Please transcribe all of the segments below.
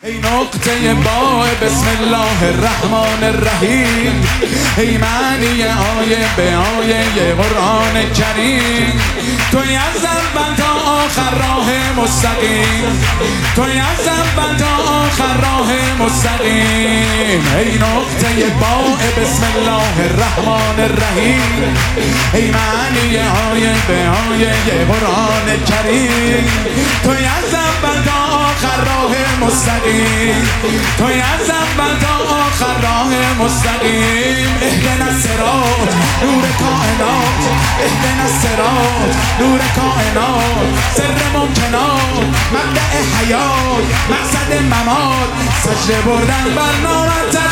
ای نقطه با بسم الله الرحمن الرحیم، ای معنی آیه به آیه قرآن کریم. توی از اول تا آخر راه مستقیم، توی از اول تا آخر راه مستقیم. ای نقطه با بسم الله الرحمن الرحیم، ای معنی آیه به آیه قرآن کریم. توی از اول تا آخر راه مستقیم، توی از اول تا آخر راه مستقیم. اهدنا الصراط نور کائنات، اهدنا الصراط نور کائنات. سر ممکنات، مبدأ حیات، مقصد ممات. سجده بردن بر نامت از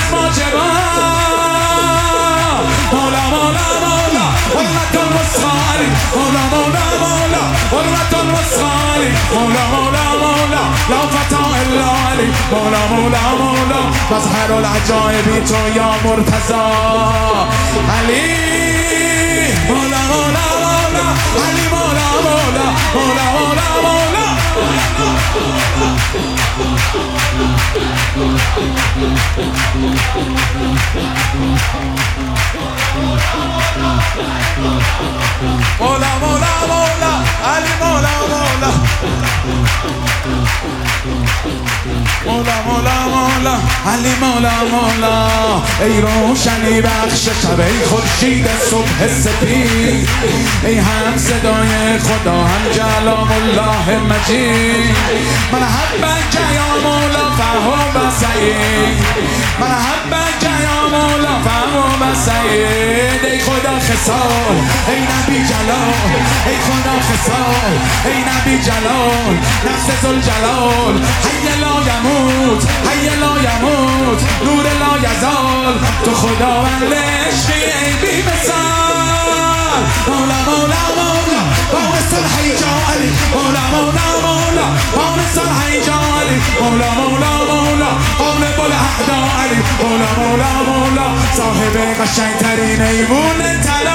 واجبات. مولا مولا مولا حرمت الوسعی، مولا مولا مولا حرمت الوسعی. مولا مولا مولا لا فتح الا علی. مولا مولا مولا مظهر العجائب تو یا مرتضی علی. مولا مولا مولا علی. مولا مولا مولا مولا مولا. مولا مولا مولا علی. مولا مولا مولا مولا مولا علی. مولا مولا ای روشنی بخش شب، ای خورشید صبح سپید، ای هم صدای خدا هم کلام الله مجید. مرحبا یا مولا فهم سعید، مرحبا یا مولا فهم سعید. ای خدا خصال، ای نبی جلال، ای خدا خصال، ای نبی جلال. نفس ذوالجلال حی لا یموت، حی لا یموت، نور لا یزال. تو خداوند عشقی ای بی مثال. مولا مولا مولا بارس الحیجا علی. مولا مولا مولا بارس الحیجا علی. مولا مولا مولا غالب الاعدا علی. مولا مولا مولا صاحب قشنگ ترین ایوون طلا